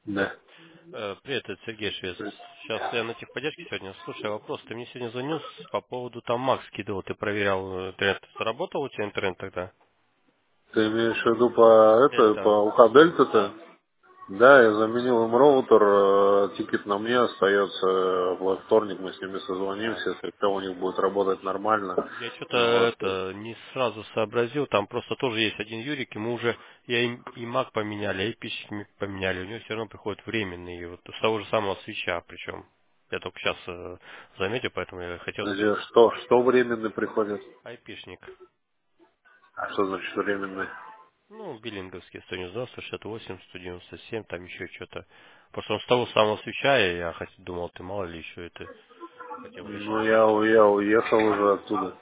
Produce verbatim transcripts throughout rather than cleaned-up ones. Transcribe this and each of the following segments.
Да. Э, Привет, это Сергей Швец. Сейчас я на техподдержке сегодня. Слушай, вопрос. Ты мне сегодня звонил с- по поводу там Макс скидывал. Ты проверял э, интернет. Заработал у тебя интернет тогда? Ты имеешь в виду по это, Дельта. по УК Дельта-то? Да. Да, я заменил им роутер, э, тикет на мне остается, э, во вторник мы с ними созвонимся, если все у них будет работать нормально. Я что-то Ну вот. это не сразу сообразил. Там просто тоже есть один Юрик, ему уже я и, и Мак поменяли, и айпишник поменяли. У него все равно приходит временный. Вот с того же самого свеча причем. Я только сейчас заметил, поэтому я хотел Подожди, спросить. что, что временный приходит? Айпишник. А что значит временный? Ну, биллинговский сто девяносто, сто шестьдесят восемь, сто девяносто семь, там еще что-то. Просто он с того самого свеча, и я хоть думал, ты мало ли еще это хотел Ну, уточнить. я, у- я уехал уже оттуда.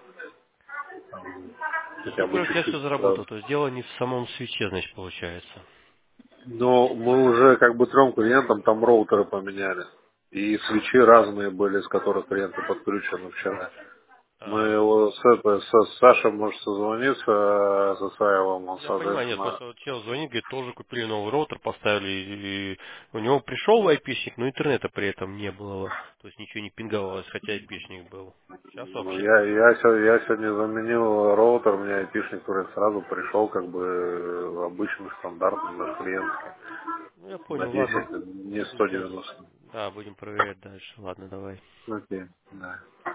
Хотя Ну, бы короче, я чуть-чуть все заработал. сразу. То есть дело не в самом свече, значит, получается. Но мы уже как бы трем клиентам там роутеры поменяли. И свечи разные были, с которых клиенты подключены вчера. Мы А, его с, это, со, с Сашей может созвониться, а со Саевым, он, я понимаю, нет, соответственно, просто вот чел звонит, говорит, тоже купили новый роутер, поставили, и, и у него пришел айпишник, но интернета при этом не было. То есть ничего не пинговалось, хотя айпишник был. Сейчас ну, вообще я, как бы... я, се- я сегодня заменил роутер, у меня айтишник, который сразу пришел, как бы э, обычный, стандартный, наш клиентский, Ну, я на понял, ладно. десять, не Будем сто сейчас... девяносто. Да, будем проверять дальше. Ладно, давай. Окей, да.